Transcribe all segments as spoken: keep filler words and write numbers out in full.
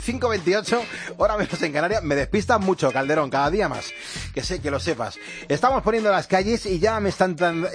cinco veintiocho, hora menos en Canarias. Me despistas mucho, Calderón, cada día más. Que sé, que lo sepas. Estamos poniendo las calles y ya me están entrando,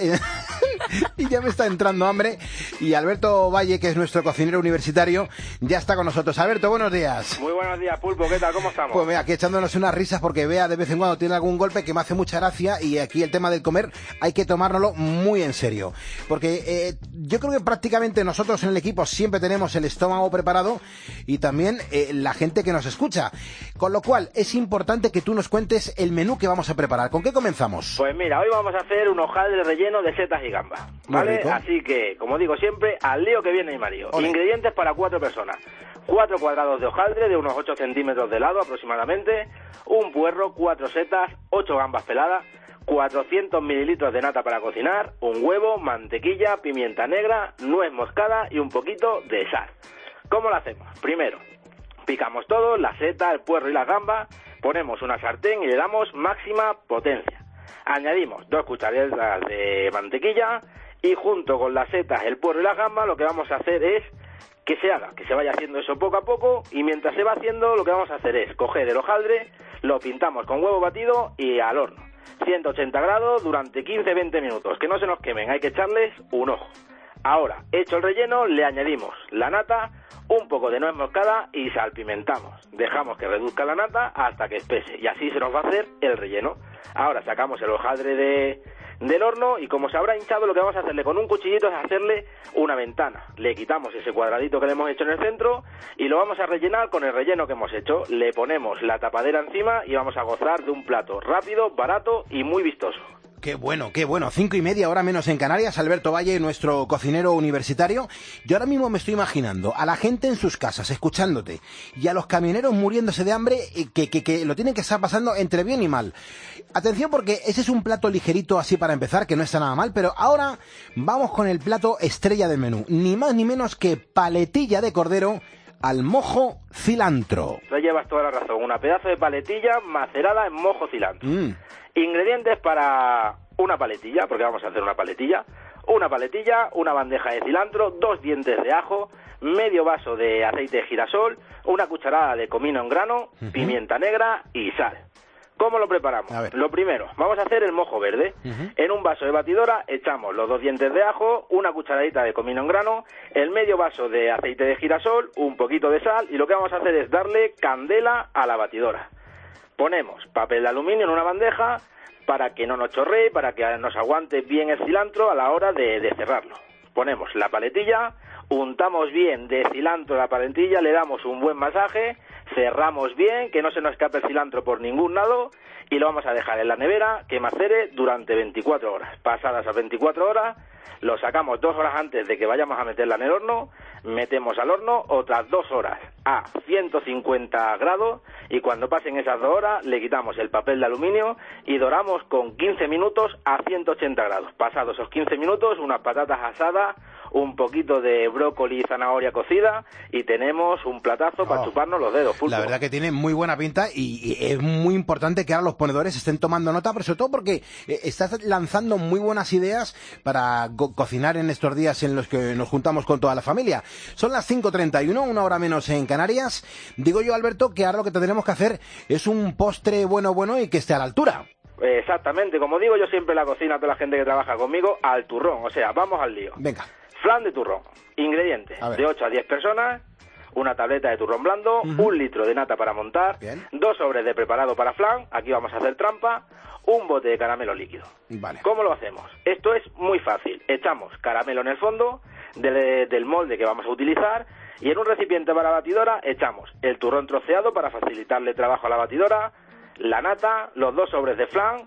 y ya me está entrando hambre. Y Alberto Valle, que es nuestro cocinero universitario, ya está con nosotros. Alberto, buenos días. Muy buenos días, Pulpo. ¿Qué tal? ¿Cómo estamos? Pues mira, aquí echándonos unas risas porque Bea de vez en cuando tiene algún golpe que me hace mucha gracia, y aquí el tema del comer hay que tomárnoslo muy en serio. Porque eh, yo creo que prácticamente nosotros en el equipo siempre tenemos el estómago preparado, y también eh, la gente que nos escucha. Con lo cual es importante que tú nos cuentes el menú que vamos a preparar. ¿Con qué comenzamos? Pues mira, hoy vamos a hacer un hojaldre relleno de setas y gambas, ¿vale? Así que, como digo siempre, al lío que viene mi marido. Ole. Ingredientes para cuatro personas. Cuatro cuadrados de hojaldre de unos ocho centímetros de lado aproximadamente, un puerro, cuatro setas, ocho gambas peladas, cuatrocientos mililitros de nata para cocinar, un huevo, mantequilla, pimienta negra, nuez moscada y un poquito de sal. ¿Cómo lo hacemos? Primero, picamos todo, la seta, el puerro y las gambas, ponemos una sartén y le damos máxima potencia. Añadimos dos cucharadas de mantequilla y junto con las setas, el puerro y las gambas lo que vamos a hacer es que se haga, que se vaya haciendo eso poco a poco, y mientras se va haciendo lo que vamos a hacer es coger el hojaldre, lo pintamos con huevo batido y al horno. ciento ochenta grados durante quince a veinte minutos, que no se nos quemen, hay que echarles un ojo. Ahora, hecho el relleno, le añadimos la nata, un poco de nuez moscada y salpimentamos. Dejamos que reduzca la nata hasta que espese, y así se nos va a hacer el relleno. Ahora sacamos el hojaldre de, del horno, y como se habrá hinchado, lo que vamos a hacerle con un cuchillito es hacerle una ventana. Le quitamos ese cuadradito que le hemos hecho en el centro y lo vamos a rellenar con el relleno que hemos hecho. Le ponemos la tapadera encima y vamos a gozar de un plato rápido, barato y muy vistoso. Qué bueno, qué bueno. Cinco y media, hora menos en Canarias. Alberto Valle, nuestro cocinero universitario. Yo ahora mismo me estoy imaginando a la gente en sus casas escuchándote, y a los camioneros muriéndose de hambre, que, que, que lo tienen que estar pasando entre bien y mal. Atención, porque ese es un plato ligerito así para empezar, que no está nada mal, pero ahora vamos con el plato estrella del menú. Ni más ni menos que paletilla de cordero al mojo cilantro. Tú llevas toda la razón. Una pedazo de paletilla macerada en mojo cilantro. Mm. Ingredientes para una paletilla, porque vamos a hacer una paletilla. Una paletilla, una bandeja de cilantro, dos dientes de ajo, medio vaso de aceite de girasol, una cucharada de comino en grano, uh-huh. pimienta negra y sal. ¿Cómo lo preparamos? Lo primero, vamos a hacer el mojo verde. Uh-huh. En un vaso de batidora echamos los dos dientes de ajo, una cucharadita de comino en grano, el medio vaso de aceite de girasol, un poquito de sal, y lo que vamos a hacer es darle candela a la batidora. Ponemos papel de aluminio en una bandeja para que no nos chorree, para que nos aguante bien el cilantro a la hora de, de cerrarlo. Ponemos la paletilla, untamos bien de cilantro la paletilla, le damos un buen masaje, cerramos bien, que no se nos escape el cilantro por ningún lado, y lo vamos a dejar en la nevera que macere durante veinticuatro horas. Pasadas las veinticuatro horas, lo sacamos dos horas antes de que vayamos a meterla en el horno, metemos al horno otras dos horas a ciento cincuenta grados, y cuando pasen esas dos horas le quitamos el papel de aluminio y doramos con quince minutos a ciento ochenta grados. Pasados esos quince minutos, unas patatas asadas, un poquito de brócoli y zanahoria cocida, y tenemos un platazo oh, para chuparnos los dedos. Pulpo. La verdad que tiene muy buena pinta, y, y es muy importante que ahora los ponedores estén tomando nota, pero sobre todo porque eh, estás lanzando muy buenas ideas para co- cocinar en estos días en los que nos juntamos con toda la familia. Son las cinco treinta y uno, una hora menos en Canarias. Digo yo, Alberto, que ahora lo que tendremos que hacer es un postre bueno, bueno y que esté a la altura. Exactamente, como digo yo siempre en la cocina a toda la gente que trabaja conmigo, al turrón, o sea, vamos al lío. Venga. Flan de turrón. Ingredientes: de ocho a diez personas, una tableta de turrón blando, uh-huh. un litro de nata para montar, Bien. dos sobres de preparado para flan, aquí vamos a hacer trampa, un bote de caramelo líquido. Vale. ¿Cómo lo hacemos? Esto es muy fácil. Echamos caramelo en el fondo de, del molde que vamos a utilizar, y en un recipiente para batidora echamos el turrón troceado para facilitarle trabajo a la batidora, la nata, los dos sobres de flan,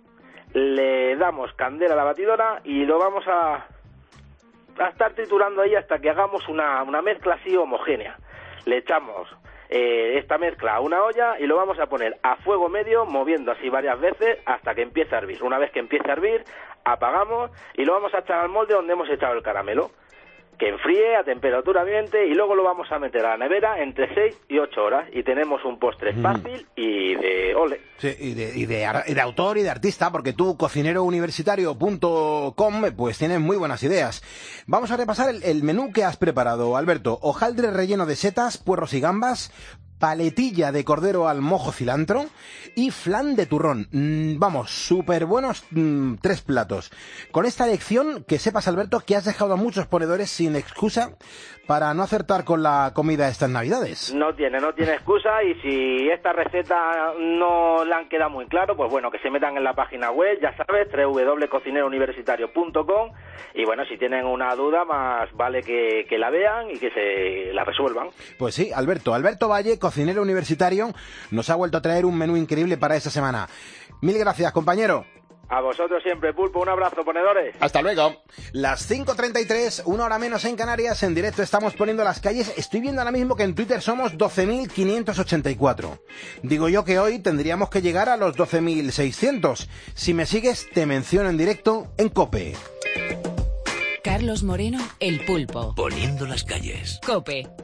le damos candela a la batidora y lo vamos a, a estar triturando ahí hasta que hagamos una, una mezcla así homogénea. Le echamos eh, esta mezcla a una olla y lo vamos a poner a fuego medio, moviendo así varias veces hasta que empiece a hervir. Una vez que empiece a hervir, apagamos y lo vamos a echar al molde donde hemos echado el caramelo, que enfríe a temperatura ambiente, y luego lo vamos a meter a la nevera entre seis y ocho horas y tenemos un postre mm. fácil y de ole. Sí, y de, y, de, y de autor y de artista, porque tú, cocinero universitario punto com, pues tienes muy buenas ideas. Vamos a repasar el, el menú que has preparado, Alberto. Hojaldre relleno de setas, puerros y gambas, paletilla de cordero al mojo cilantro y flan de turrón. Mm, vamos, súper buenos mm, tres platos. Con esta elección, que sepas, Alberto, que has dejado a muchos ponedores sin excusa para no acertar con la comida estas Navidades. No tiene, no tiene excusa, y si esta receta no le han quedado muy claro, pues bueno, que se metan en la página web, ya sabes, doble u doble u doble u punto cocinero universitario punto com, y bueno, si tienen una duda, más vale que, que la vean y que se la resuelvan. Pues sí, Alberto, Alberto Valle, cocinero universitario, nos ha vuelto a traer un menú increíble para esta semana. Mil gracias, compañero. A vosotros siempre, Pulpo. Un abrazo, ponedores. Hasta luego. Las cinco treinta y tres, una hora menos en Canarias. En directo estamos poniendo las calles. Estoy viendo ahora mismo que en Twitter somos doce mil quinientos ochenta y cuatro. Digo yo que hoy tendríamos que llegar a los doce mil seiscientos. Si me sigues, te menciono en directo en COPE. Carlos Moreno, el Pulpo. Poniendo las calles. COPE.